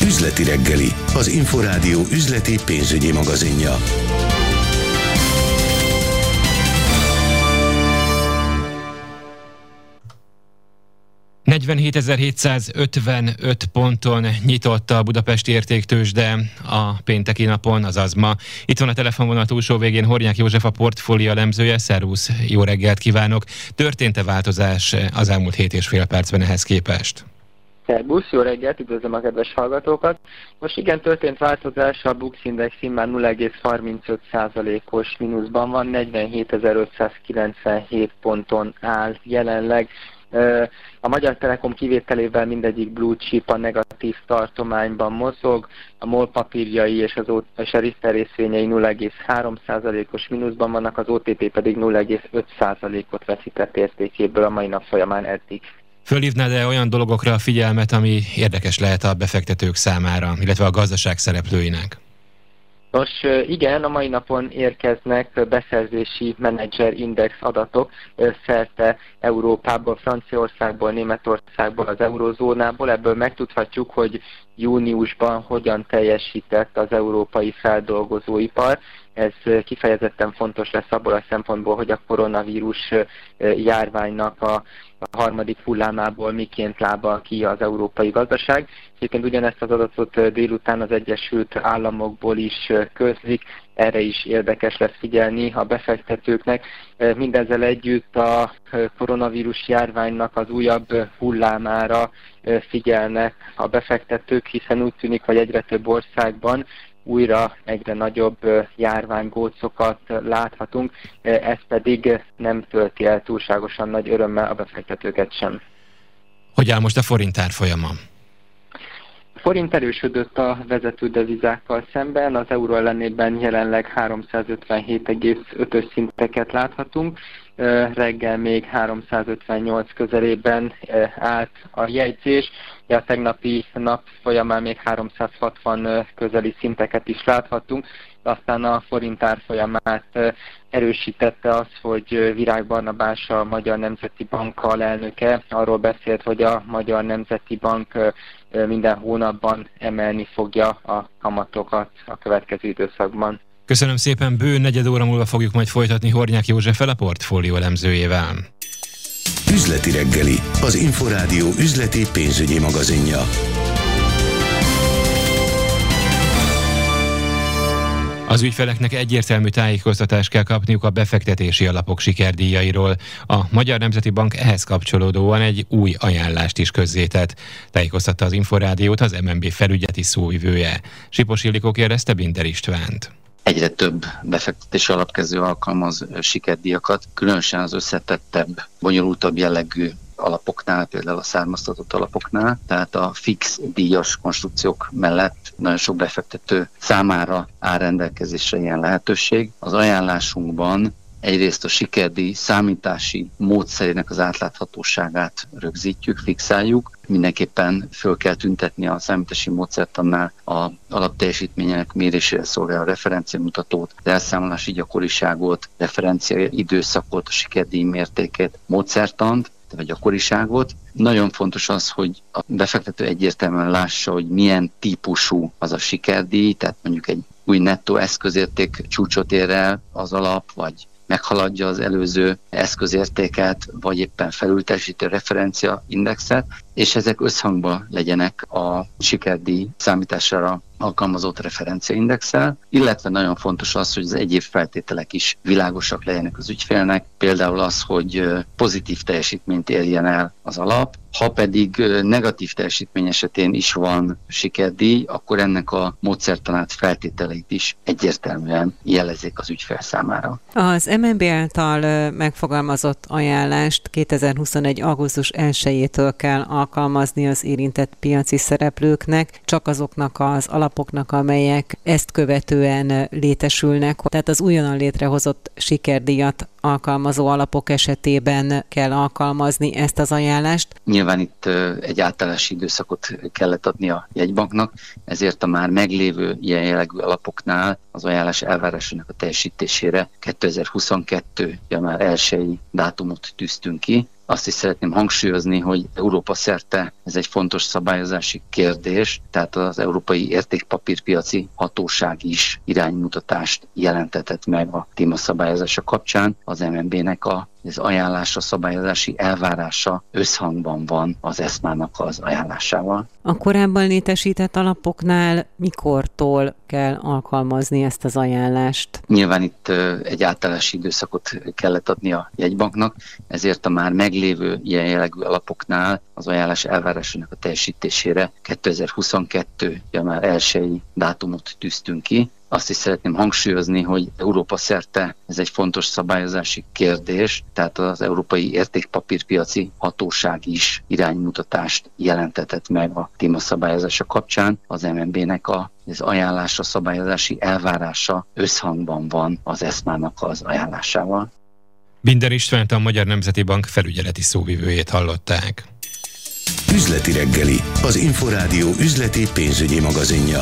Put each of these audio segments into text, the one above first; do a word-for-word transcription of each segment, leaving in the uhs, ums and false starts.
Üzleti reggeli, az Inforádió üzleti pénzügyi magazinja. negyvenhétezer-hétszázötvenöt ponton nyitott a budapesti értéktőzsde a pénteki napon, azaz ma. Itt van a telefonvonal túlsó végén Hornyák József, a portfólió elemzője. Szervusz, jó reggelt kívánok! Történt-e változás az elmúlt hét és fél percben ehhez képest? Szervusz, jó reggelt, üdvözlöm a kedves hallgatókat. Most igen, történt változás, a Bux Index immár nulla egész harmincöt százalékos mínuszban van, negyvenhétezer-ötszázkilencvenhét ponton áll jelenleg. A Magyar Telekom kivételével mindegyik blue chip a negatív tartományban mozog, a MOL papírjai és, az o- és a Richter részvényei nulla egész három százalékos mínuszban vannak, az o té pé pedig nulla egész öt százalékot veszített értékéből a mai nap folyamán eddig. Fölhívnád-e olyan dolgokra a figyelmet, ami érdekes lehet a befektetők számára, illetve a gazdaság szereplőinek? Nos, igen, a mai napon érkeznek beszerzési menedzserindex adatok szerte Európából, Franciaországból, Németországból, az eurozónából. Ebből megtudhatjuk, hogy júniusban hogyan teljesített az európai feldolgozóipar. Ez kifejezetten fontos lesz abból a szempontból, hogy a koronavírus járványnak a a harmadik hullámából miként lábal ki az európai gazdaság. Egyébként ugyanezt az adatot délután az Egyesült Államokból is közlik, erre is érdekes lesz figyelni a befektetőknek. Mindezzel együtt a koronavírus járványnak az újabb hullámára figyelnek a befektetők, hiszen úgy tűnik, hogy egyre több országban újra egyre nagyobb járványgócokat láthatunk, ez pedig nem tölti el túlságosan nagy örömmel a befektetőket sem. Hogy áll most a forint árfolyama? A forint erősödött a vezető devizákkal szemben, az euró ellenében jelenleg háromszázötvenhét egész ötös szinteket láthatunk, reggel még háromszázötvennyolc közelében állt a jegyzés, a tegnapi nap folyamán még háromszázhatvan közeli szinteket is láthattunk, aztán a forint árfolyamát erősítette az, hogy Virág Barnabás, a Magyar Nemzeti Bank alelnöke arról beszélt, hogy a Magyar Nemzeti Bank minden hónapban emelni fogja a kamatokat a következő időszakban. Köszönöm szépen, bő negyed óra múlva fogjuk majd folytatni Hornyák Józseffel, a portfólió elemzőjével. Üzleti reggeli, az Inforádió üzleti pénzügyi magazinja. Az ügyfeleknek egyértelmű tájékoztatást kell kapniuk a befektetési alapok sikerdíjairól. A Magyar Nemzeti Bank ehhez kapcsolódóan egy új ajánlást is közzétett. Tájékoztatta az Inforádiót az em en bé felügyeleti szóvivője. Sipos Ildikó kérdezte Binder Istvánt. Egyre több befektetési alapkező alkalmaz sikerdíjakat, különösen az összetettebb, bonyolultabb jellegű alapoknál, például a származtatott alapoknál, tehát a fix díjas konstrukciók mellett nagyon sok befektető számára áll rendelkezésre ilyen lehetőség. Az ajánlásunkban egyrészt a sikerdíj számítási módszerének az átláthatóságát rögzítjük, fixáljuk. Mindenképpen föl kell tüntetni a számítási módszertannál a alapteljesítményének mérésére szolgáló referenciamutatót, az elszámolási gyakoriságot, referencia időszakot, a sikerdíj mértékét, módszertant, vagy gyakoriságot. Nagyon fontos az, hogy a befektető egyértelműen lássa, hogy milyen típusú az a sikerdíj, tehát mondjuk egy új nettó eszközérték csúcsot ér el az alap, vagy meghaladja az előző eszközértéket, vagy éppen felülteljesítő referencia indexet, és ezek összhangban legyenek a sikerdíj számítására alkalmazott referenciaindexel, illetve nagyon fontos az, hogy az egyéb feltételek is világosak legyenek az ügyfélnek, például az, hogy pozitív teljesítményt érjen el az alap, ha pedig negatív teljesítmény esetén is van sikerdíj, akkor ennek a módszertanát, feltételeit is egyértelműen jelezik az ügyfél számára. Az em en bé által megfogalmazott ajánlást kétezer-huszonegy. augusztus elsejétől kell alkalmazni az érintett piaci szereplőknek, csak azoknak az alapoknak, amelyek ezt követően létesülnek. Tehát az újonnan létrehozott sikerdíjat alkalmazó alapok esetében kell alkalmazni ezt az ajánlást. Nyilván itt egy átállási időszakot kellett adni a jegybanknak, ezért a már meglévő ilyen jellegű alapoknál az ajánlás elvárásának a teljesítésére kétezer-huszonkettő. január elsejei dátumot tűztünk ki. Azt is szeretném hangsúlyozni, hogy Európa szerte ez egy fontos szabályozási kérdés, tehát az Európai Értékpapírpiaci Hatóság is iránymutatást jelentetett meg a témaszabályozása kapcsán. Az em en bé-nek a az ajánlása, szabályozási elvárása összhangban van az eszmának az ajánlásával. A korábban létesített alapoknál mikortól kell alkalmazni ezt az ajánlást? Nyilván itt egy átállási időszakot kellett adni a jegybanknak, ezért a már meglévő ilyen jellegű alapoknál az ajánlás elvárásának a teljesítésére kétezer-huszonkettő január elsei dátumot tűztünk ki. Azt is szeretném hangsúlyozni, hogy Európa szerte ez egy fontos szabályozási kérdés, tehát az Európai Értékpapírpiaci Hatóság is iránymutatást jelentetett meg a témaszabályozása kapcsán. Az em en bé-nek a az ajánlása, szabályozási elvárása összhangban van az eszmának az ajánlásával. Binder Istvánt, a Magyar Nemzeti Bank felügyeleti szóvivőjét hallották. Üzleti reggeli, az Inforádió üzleti pénzügyi magazinja.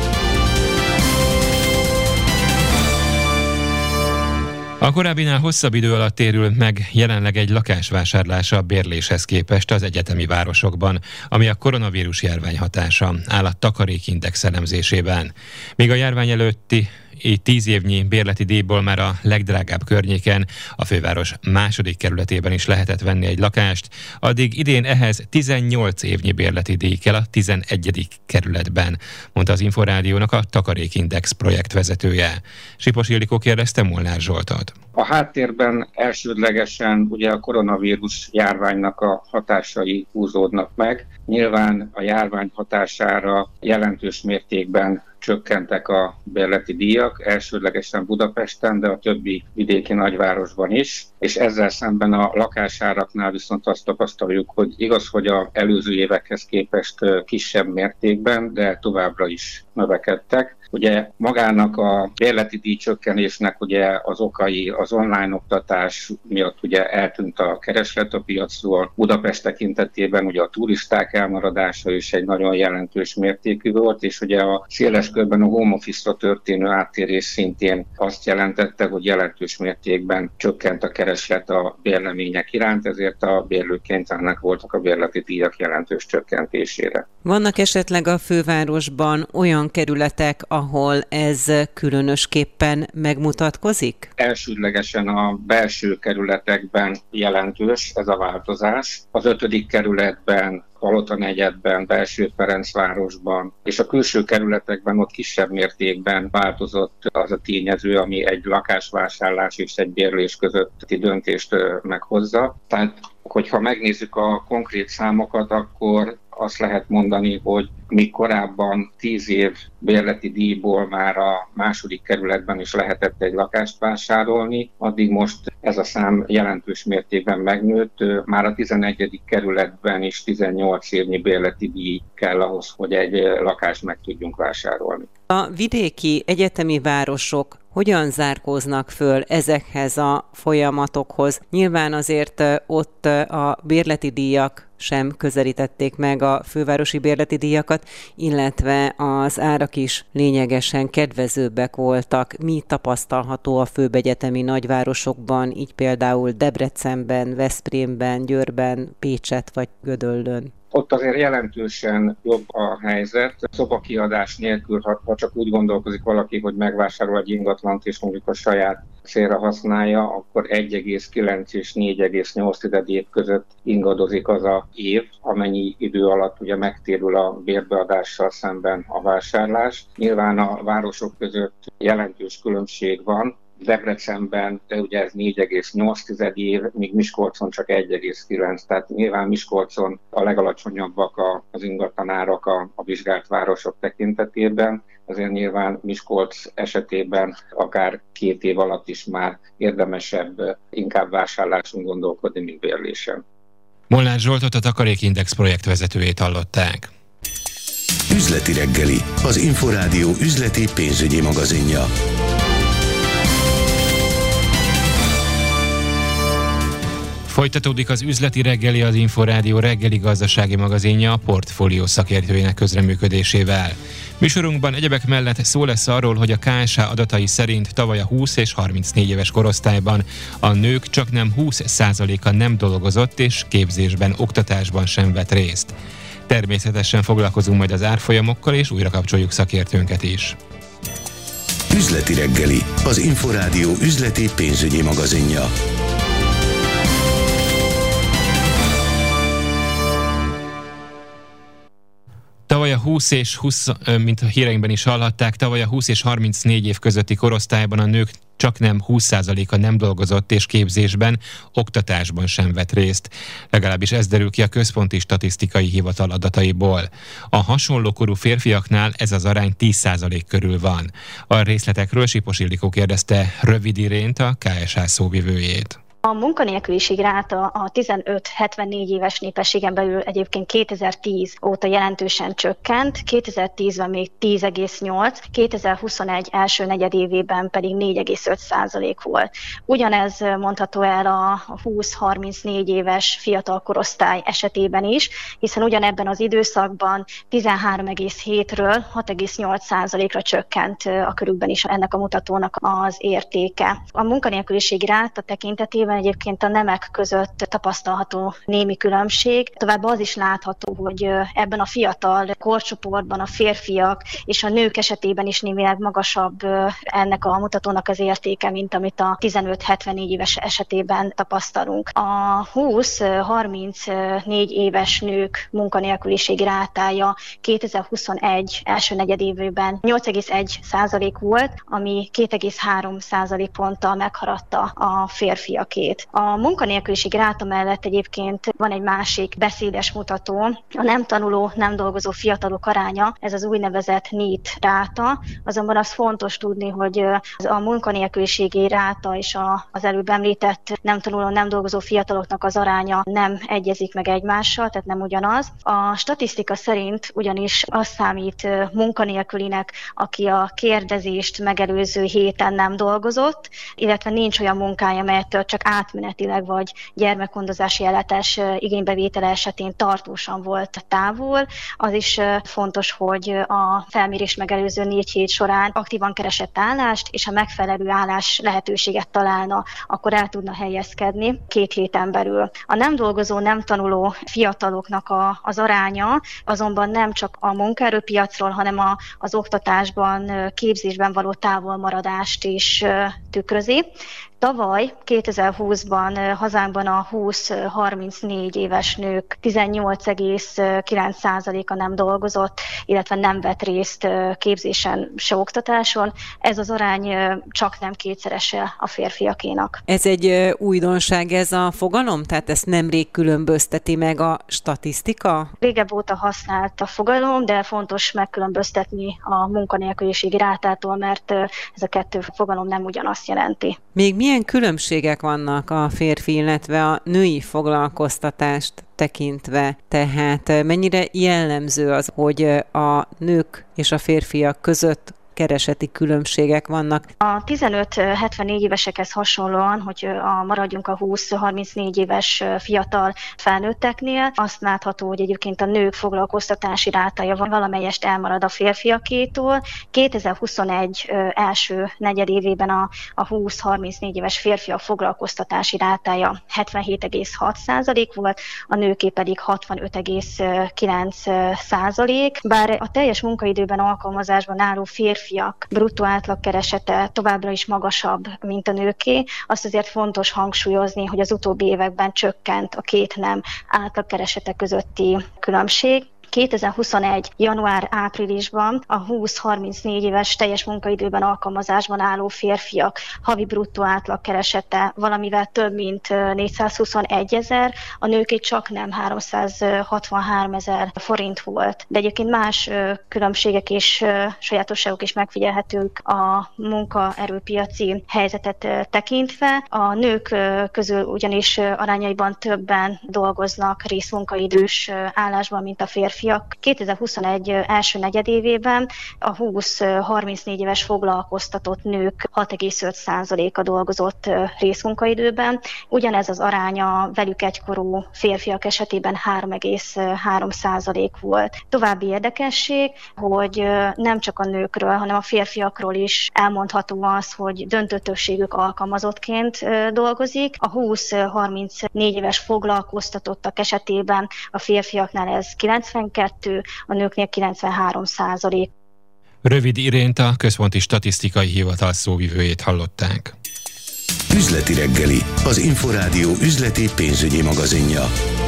A korábbinál hosszabb idő alatt térül meg jelenleg egy lakásvásárlása a bérléshez képest az egyetemi városokban, ami a koronavírus járvány hatása, áll a takarékindex elemzésében. Míg a járvány előtti így tíz évnyi bérleti díjból már a legdrágább környéken, a főváros második kerületében is lehetett venni egy lakást, addig idén ehhez tizennyolc évnyi bérleti díj kell a tizenegyedik kerületben, mondta az Inforádiónak a Takarékindex projektvezetője. Sipos Ildikó kérdezte Molnár Zsoltot. A háttérben elsődlegesen ugye a koronavírus járványnak a hatásai húzódnak meg. Nyilván a járvány hatására jelentős mértékben csökkentek a bérleti díjak, elsődlegesen Budapesten, de a többi vidéki nagyvárosban is, és ezzel szemben a lakásáraknál viszont azt tapasztaljuk, hogy igaz, hogy az előző évekhez képest kisebb mértékben, de továbbra is növekedtek. Ugye magának a bérleti díjcsökkenésnek ugye az okai az online oktatás miatt ugye eltűnt a kereslet a piacról. Budapest tekintetében ugye a turisták elmaradása is egy nagyon jelentős mértékű volt, és ugye a széles körben a home office-ra történő áttérés szintén azt jelentette, hogy jelentős mértékben csökkent a kereslet a bérlemények iránt, ezért a bérlők kénytelenek voltak a bérleti díjak jelentős csökkentésére. Vannak esetleg a fővárosban olyan kerületek, ahol ez különösképpen megmutatkozik? Elsődlegesen a belső kerületekben jelentős ez a változás. Az ötödik kerületben, Palotanegyedben, Belső-Ferencvárosban és a külső kerületekben ott kisebb mértékben változott az a tényező, ami egy lakásvásárlás és egy bérlés közötti döntést meghozza. Tehát, hogyha megnézzük a konkrét számokat, akkor azt lehet mondani, hogy míg korábban tíz év bérleti díjból már a második kerületben is lehetett egy lakást vásárolni, addig most ez a szám jelentős mértékben megnőtt, már a tizenegyedik kerületben is tizennyolc évnyi bérleti díj kell ahhoz, hogy egy lakást meg tudjunk vásárolni. A vidéki egyetemi városok hogyan zárkóznak föl ezekhez a folyamatokhoz? Nyilván azért ott a bérleti díjak sem közelítették meg a fővárosi bérleti díjakat, illetve az árak is lényegesen kedvezőbbek voltak. Mi tapasztalható a főbb egyetemi nagyvárosokban, így például Debrecenben, Veszprémben, Győrben, Pécset vagy Gödöllőn? Ott azért jelentősen jobb a helyzet. Szobakiadás nélkül, ha, ha csak úgy gondolkozik valaki, hogy megvásárol egy ingatlant és mondjuk a saját célra használja, akkor egy egész kilenc és négy egész nyolc év között ingadozik az a év, amennyi idő alatt ugye megtérül a bérbeadással szemben a vásárlás. Nyilván a városok között jelentős különbség van. Debrecenben, de ugye ez négy egész nyolc év, míg Miskolcon csak egy egész kilenc, tehát nyilván Miskolcon a legalacsonyabbak az ingatlanárak a, a vizsgált városok tekintetében, azért nyilván Miskolc esetében akár két év alatt is már érdemesebb inkább vásárláson gondolkodni, mint bérlésen. Molnár Zsoltot, a Takarékindex projektvezetőjét hallották. Üzleti reggeli, az Inforádió üzleti pénzügyi magazinja. Folytatódik az üzleti reggeli, az Inforádió reggeli gazdasági magazinja a Portfólió szakértőinek közreműködésével. Műsorunkban egyebek mellett szó lesz arról, hogy a ká es há adatai szerint tavaly a húsz és harmincnégy éves korosztályban a nők csaknem húsz százaléka nem dolgozott és képzésben, oktatásban sem vett részt. Természetesen foglalkozunk majd az árfolyamokkal, és újra kapcsoljuk szakértőnket is. Üzleti reggeli, az Inforádió üzleti pénzügyi magazinja. Tavaly a húsz és húsz, mint a híreinkben is hallhatták, tavaly a húsz és harmincnégy év közötti korosztályban a nők csaknem húsz százaléka nem dolgozott és képzésben, oktatásban sem vett részt. Legalábbis ez derül ki a Központi Statisztikai Hivatal adataiból. A hasonló korú férfiaknál ez az arány tíz százalék körül van. A részletekről Sipos Ildikó kérdezte Rövid Irént, a ká es há szóvivőjét. A munkanélküliség ráta a tizenöt-hetvennégy éves népességen belül egyébként kétezer-tíz óta jelentősen csökkent, kétezer-tízben még tíz egész nyolc, kétezer-huszonegy első negyedévében pedig négy egész öt százalék volt. Ugyanez mondható el a húsz-harmincnégy éves fiatal korosztály esetében is, hiszen ugyanebben az időszakban tizenhárom egész hétről hat egész nyolc százalékra csökkent a körükben is ennek a mutatónak az értéke. A munkanélküliségi ráta tekintetében egyébként a nemek között tapasztalható némi különbség. Továbbá az is látható, hogy ebben a fiatal korcsoportban a férfiak és a nők esetében is némileg magasabb ennek a mutatónak az értéke, mint amit a tizenöt-hetvennégy éves esetében tapasztalunk. A húsz-harmincnégy éves nők munkanélküliségi rátája kétezer-huszonegy első negyedévében nyolc egész egy százalék volt, ami két egész három százalékponttal meghaladta a férfiak. A munkanélküliség ráta mellett egyébként van egy másik beszédes mutató, a nem tanuló, nem dolgozó fiatalok aránya, ez az úgynevezett NEET ráta, azonban az fontos tudni, hogy a munkanélküliségi ráta és az előbb említett nem tanuló, nem dolgozó fiataloknak az aránya nem egyezik meg egymással, tehát nem ugyanaz. A statisztika szerint ugyanis az számít munkanélkülinek, aki a kérdezést megelőző héten nem dolgozott, illetve nincs olyan munkája, melyet csak átmenetileg vagy gyermekgondozási ellátás igénybevétele esetén tartósan volt távol. Az is fontos, hogy a felmérés megelőző négy hét során aktívan keresett állást, és ha megfelelő állás lehetőséget találna, akkor el tudna helyezkedni két héten belül. A nem dolgozó, nem tanuló fiataloknak a, az aránya azonban nem csak a munkaerőpiacról, hanem a, az oktatásban, képzésben való távolmaradást is tükrözi. Tavaly kétezer-húszban hazánkban a húsz-harmincnégy éves nők tizennyolc egész kilenc százaléka nem dolgozott, illetve nem vett részt képzésen se oktatáson. Ez az arány csak nem kétszerese a férfiakénak. Ez egy újdonság ez a fogalom? Tehát ezt nemrég különbözteti meg a statisztika? Régebb óta használt a fogalom, de fontos megkülönböztetni a munkanélküliségi rátától, mert ez a kettő fogalom nem ugyanazt jelenti. Még milyen különbségek vannak a férfi, illetve a női foglalkoztatást tekintve? Tehát mennyire jellemző az, hogy a nők és a férfiak között kereseti különbségek vannak? A tizenöt-hetvennégy évesekhez hasonlóan, hogy a, maradjunk a húsz-harmincnégy éves fiatal felnőtteknél, azt látható, hogy egyébként a nők foglalkoztatási rátája valamelyest elmarad a férfiakétól. kétezer-huszonegy első negyedévében a, a húsz-harmincnégy éves férfiak foglalkoztatási rátája hetvenhét egész hat százalék volt, a nőké pedig hatvanöt egész kilenc százalék. Bár a teljes munkaidőben alkalmazásban álló férfi bruttó átlagkeresete továbbra is magasabb, mint a nőké. Azt azért fontos hangsúlyozni, hogy az utóbbi években csökkent a két nem átlagkeresete közötti különbség. kétezer-huszonegy január-áprilisban a húsz-harmincnégy éves teljes munkaidőben alkalmazásban álló férfiak havi bruttó átlagkeresete valamivel több mint négyszázhuszonegy ezer, a nőké csak nem háromszázhatvanhárom ezer forint volt. De egyébként más különbségek és sajátosságok is megfigyelhetők a munkaerőpiaci helyzetet tekintve. A nők közül ugyanis arányaiban többen dolgoznak részmunkaidős állásban, mint a férfiak. férfiak. kétezer-huszonegy első negyedévében a húsz-harmincnégy éves foglalkoztatott nők hat egész öt százaléka dolgozott részmunkaidőben. Ugyanez az aránya velük egykorú férfiak esetében három egész három százalék volt. További érdekesség, hogy nem csak a nőkről, hanem a férfiakról is elmondható az, hogy döntő többségük alkalmazottként dolgozik. A húsz-harmincnégy éves foglalkoztatottak esetében a férfiaknál ez kilencvenkettő, a nőknél kilencvenhárom százalék. Rövid Irént, a Központi Statisztikai Hivatal szóvivőjét hallották. Üzleti reggeli, az Inforádió üzleti pénzügyi magazinja.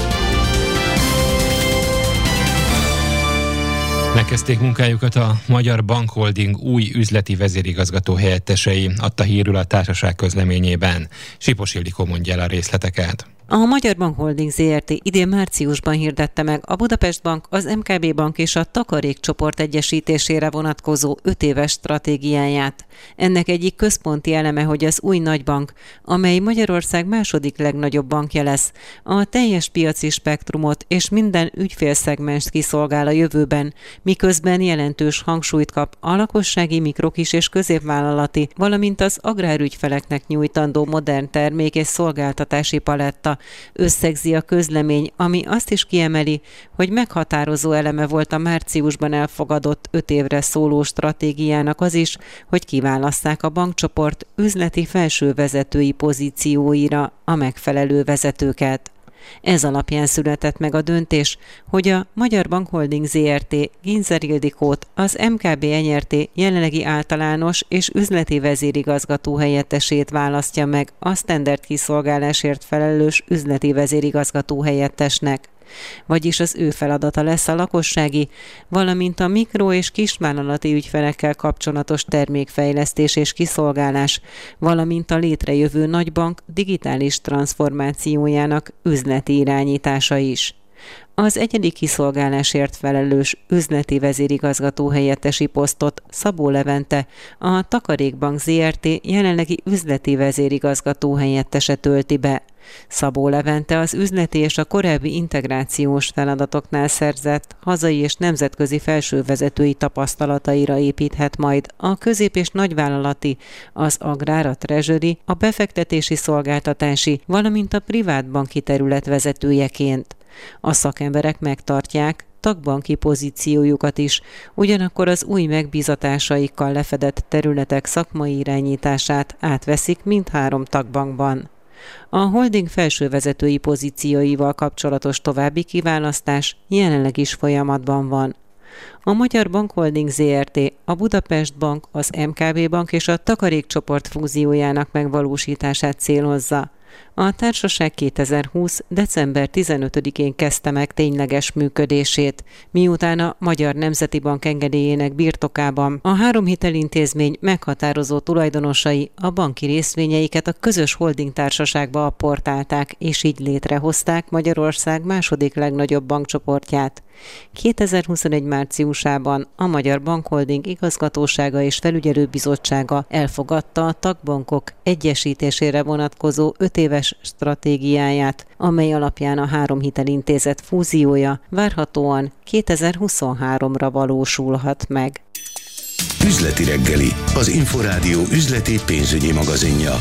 Megkezdték munkájukat a Magyar Bankholding új üzleti vezérigazgató helyettesei, adta hírül a társaság közleményében. Sipos Ildikó mondja el a részleteket. A Magyar Bankholding zé er té idén márciusban hirdette meg a Budapest Bank, az em ká bé Bank és a Takarékcsoport egyesítésére vonatkozó öt éves stratégiáját. Ennek egyik központi eleme, hogy az új nagybank, amely Magyarország második legnagyobb bankja lesz, a teljes piaci spektrumot és minden ügyfélszegmenst kiszolgál a jövőben, miközben jelentős hangsúlyt kap a lakossági mikrokis és középvállalati, valamint az agrárügyfeleknek nyújtandó modern termék és szolgáltatási paletta, összegzi a közlemény, ami azt is kiemeli, hogy meghatározó eleme volt a márciusban elfogadott öt évre szóló stratégiának az is, hogy kiválasszák a bankcsoport üzleti felsővezetői pozícióira a megfelelő vezetőket. Ez alapján született meg a döntés, hogy a Magyar Bankholding zé er té Ginzer Ildikót, az em ká bé en er té jelenlegi általános és üzleti vezérigazgató helyettesét választja meg a standard kiszolgálásért felelős üzleti vezérigazgató helyettesnek. Vagyis az ő feladata lesz a lakossági, valamint a mikro- és kisvállalati ügyfelekkel kapcsolatos termékfejlesztés és kiszolgálás, valamint a létrejövő nagybank digitális transformációjának üzleti irányítása is. Az egyedi kiszolgálásért felelős üzleti vezérigazgató helyettesi posztot Szabó Levente, a Takarékbank zé er té jelenlegi üzleti vezérigazgató helyettese tölti be. Szabó Levente az üzleti és a korábbi integrációs feladatoknál szerzett hazai és nemzetközi felsővezetői tapasztalataira építhet majd a közép- és nagyvállalati, az agrár, a treasury, a befektetési szolgáltatási, valamint a privátbanki terület vezetőjeként. A szakemberek megtartják tagbanki pozíciójukat is, ugyanakkor az új megbízatásaikkal lefedett területek szakmai irányítását átveszik mindhárom tagbankban. A holding felsővezetői pozícióival kapcsolatos további kiválasztás jelenleg is folyamatban van. A Magyar Bankholding zé er té, a Budapest Bank, az em ká bé Bank és a Takarékcsoport fúziójának megvalósítását célozza. A társaság kétezer-húsz. december tizenötödikén kezdte meg tényleges működését, miután a Magyar Nemzeti Bank engedélyének birtokában a három hitelintézmény meghatározó tulajdonosai a banki részvényeiket a közös holding társaságba apportálták, és így létrehozták Magyarország második legnagyobb bankcsoportját. kétezer-huszonegy. márciusában a Magyar Bankholding igazgatósága és felügyelőbizottsága elfogadta a tagbankok egyesítésére vonatkozó öt éves stratégiáját, amely alapján a három hitelintézet fúziója várhatóan kétezer-huszonháromra valósulhat meg. Üzleti reggeli, az Inforádió üzleti pénzügyi magazinja.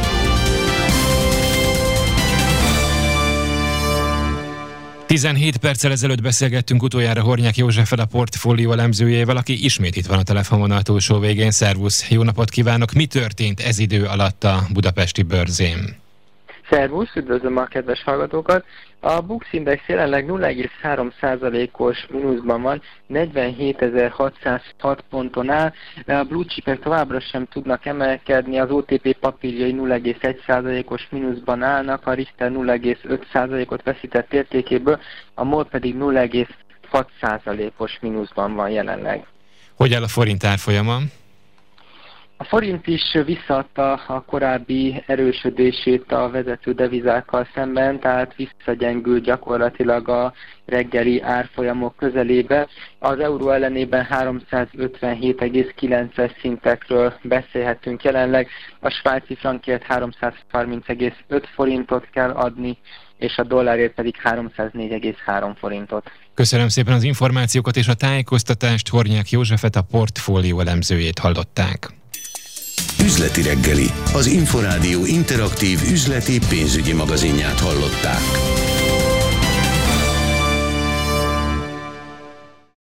tizenhét perccel ezelőtt beszélgettünk utoljára Hornyák Józseffel, a portfólió elemzőjével, aki ismét itt van a telefonvonal túlsó végén. Szervusz, jó napot kívánok! Mi történt ez idő alatt a budapesti bőrzén? Szervusz, üdvözlöm a kedves hallgatókat! A Bux Index jelenleg nulla egész három százalékos mínuszban van, negyvenhétezer-hatszázhat ponton áll, a blue chipek továbbra sem tudnak emelkedni, az o té pé papírjai nulla egész egy százalékos mínuszban állnak, a Richter nulla egész öt százalékot veszített értékéből, a MOL pedig nulla egész hat százalékos mínuszban van jelenleg. Hogy áll a forint árfolyama? A forint is visszaadta a korábbi erősödését a vezető devizákkal szemben, tehát visszagyengült gyakorlatilag a reggeli árfolyamok közelébe. Az euró ellenében háromszázötvenhét egész kilences szintekről beszélhetünk jelenleg, a svájci frankért háromszázharminc egész öt forintot kell adni, és a dollárért pedig háromszáznégy egész három forintot. Köszönöm szépen az információkat és a tájékoztatást, Hornyák Józsefet, a portfólió elemzőjét hallották. Üzleti reggeli, az Inforádió interaktív üzleti pénzügyi magazinját hallották.